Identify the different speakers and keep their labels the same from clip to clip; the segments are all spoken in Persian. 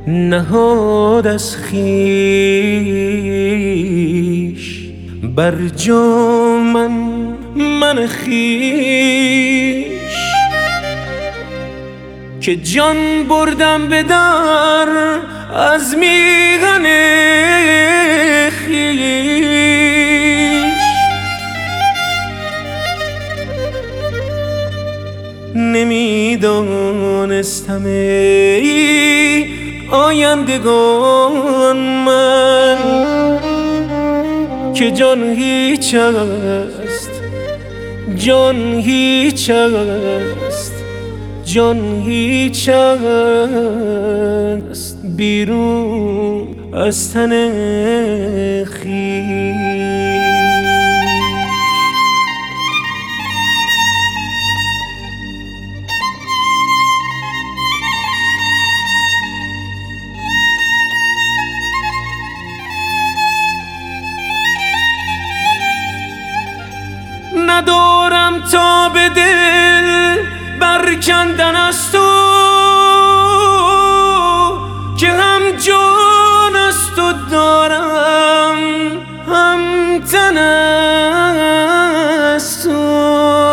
Speaker 1: نهاد از خویش بر جا من خویش، که جان بردم به در از میهن خویش. نمیدانستم ای آیندگان من که جان هیچ است، جان هیچ است، جان هیچ است بیرون از تن خویش. ندارم تا به دل برکندن از تو، که هم جان از تو دارم هم تن از تو.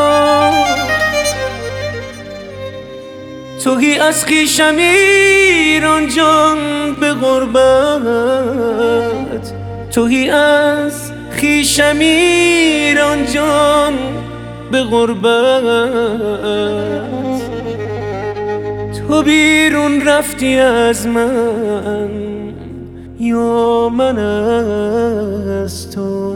Speaker 1: توهی از خویشم ایران جان به غربت، توهی از خویشم ایران جان به غربت. تو بیرون رفتی از من یا من از تو.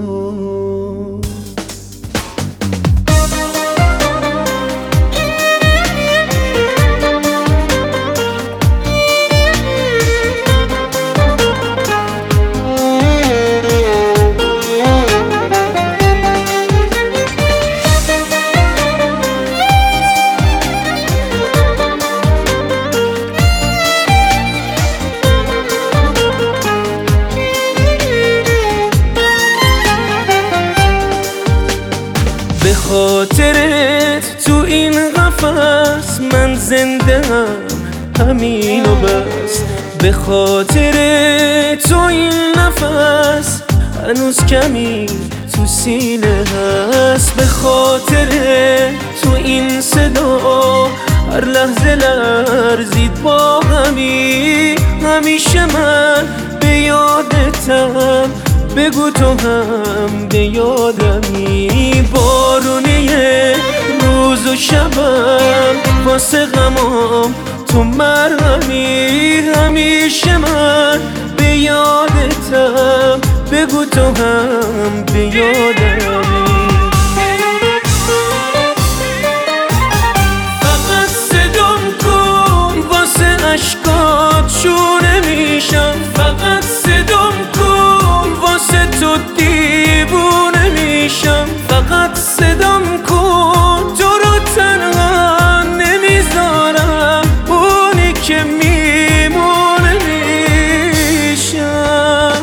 Speaker 1: به خاطرت تو این قفس من زنده هم همین و بس. به خاطر تو این نفس هنوز کمی تو سینه هست. به خاطر تو این صدا هر لحظه لرزید با غمی. همیشه من به یادتم، بگو تو هم به یادمی. بارونی روز و شبم واسه غمام تو مرهمی. همیشه من به یادتم، بگو تو هم به یادمی. فقط صدام کن واسه اشکات شونه میشم. فقط صدام کن واسه تو دیوونه میشم. فقط صدام کن تو رو تنها نمیذارم، اونی که میمونه میشم.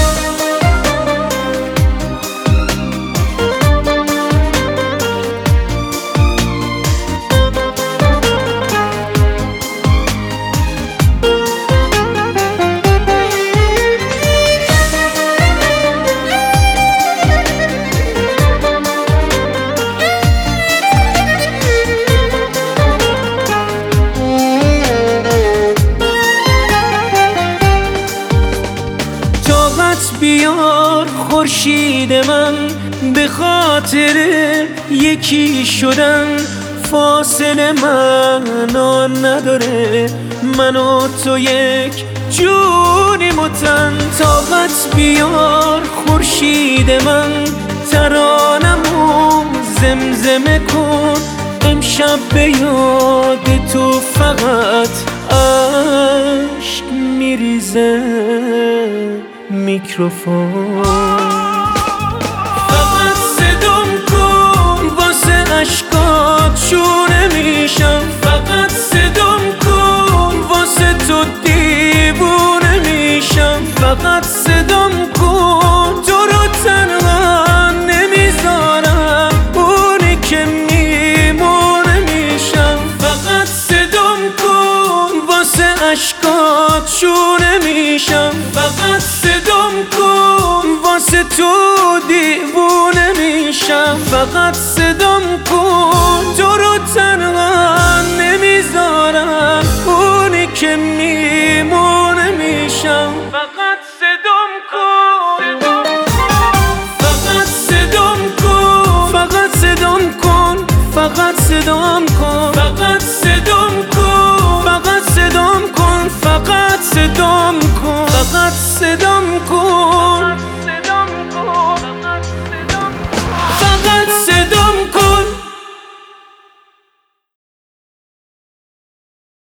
Speaker 1: بیار خورشید من، به خاطر یکی شدن فاصله معنا نداره. من و تو یک جونیم و تن. طاقت بیار خورشید من، ترانمو زمزمه کن. امشب به یاد تو فقط عشق میریزه میکروفون. فقط صدام کن واسه اشکات شونه میشم. فقط صدام کن واسه تو دیوونه میشم. فقط صدام کن تو رو تنها نمیذارم، اونی که میمونه میشم. فقط صدام کن واسه عشقات شونه میشم. فقط صدام کن واسه تو دیوونه میشم. فقط صدام کن تو رو تنها نمیذارم، اونی که